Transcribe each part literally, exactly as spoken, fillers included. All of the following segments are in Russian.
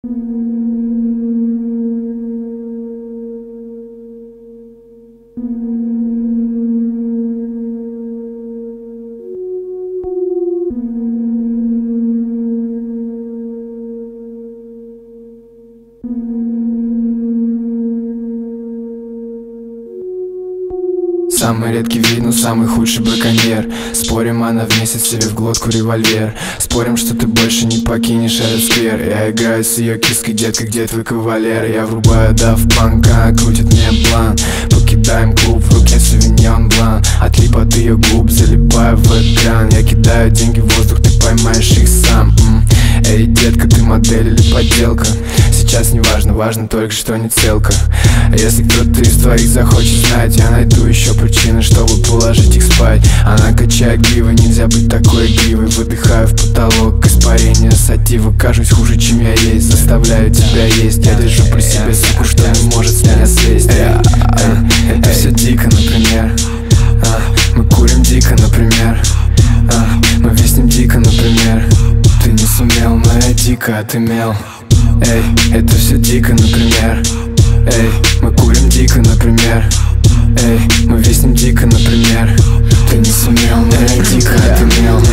Самый редкий вид, но самый худший браконьер. Спорим, она вместе себе в глотку револьвер. Спорим, что ты больше не покинешь этот сквер. Я играю с ее киской, детка, где твой кавалер? Я врубаю Daft Punk, она крутит мне план. Покидаем клуб, в руке Sauvignon Blanc. Отлип от ее губ, залипаю в экран. Я кидаю деньги в воздух, ты поймаешь их сам. М-м. Эй, детка, ты модель или подделка? Сейчас не важно, важно только, что не целка. А если кто-то из твоих захочет знать, я найду еще причины, чтобы положить их спать. Она качает гривы, нельзя быть такой игривой. Выдыхаю в потолок, испарение сатива. Кажусь хуже, чем я есть, заставляю тебя есть. Я держу при себе суку, что не может с меня слезть. Это все дико, например. Мы курим дико, например. Мы виснем дико, например. Ты не сумел, но я дико отымел. Эй, это все дико, например. Эй, мы курим дико, например. Эй, мы виснем дико, например. Ты не сумел, но я дико отымел.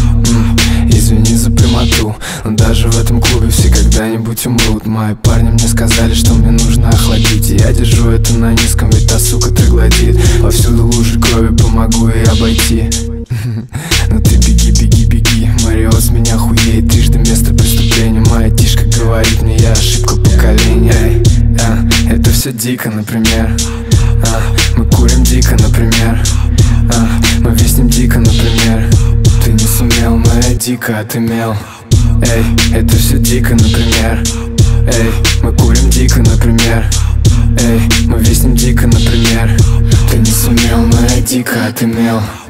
Извини за прямоту, но даже в этом клубе все когда-нибудь умрут. Мои парни мне сказали, что мне нужно охладить, и я держу это на низком, ведь та сука троглодит. Повсюду лужи крови, помогу ей обойти. Но ты беги, беги, беги, Марио с меня хуеет. Трижды место преступления, моя тишка говорит мне, я ошибка поколения. Эй, а, это все дико, например. а, Мы курим дико, например. а, Мы виснем дико, например. Ты не сумел, но я дико отымел. Эй, это все дико, например. Эй, мы курим дико, например. Эй, мы виснем дико, например. Ты не сумел, но я дико отымел.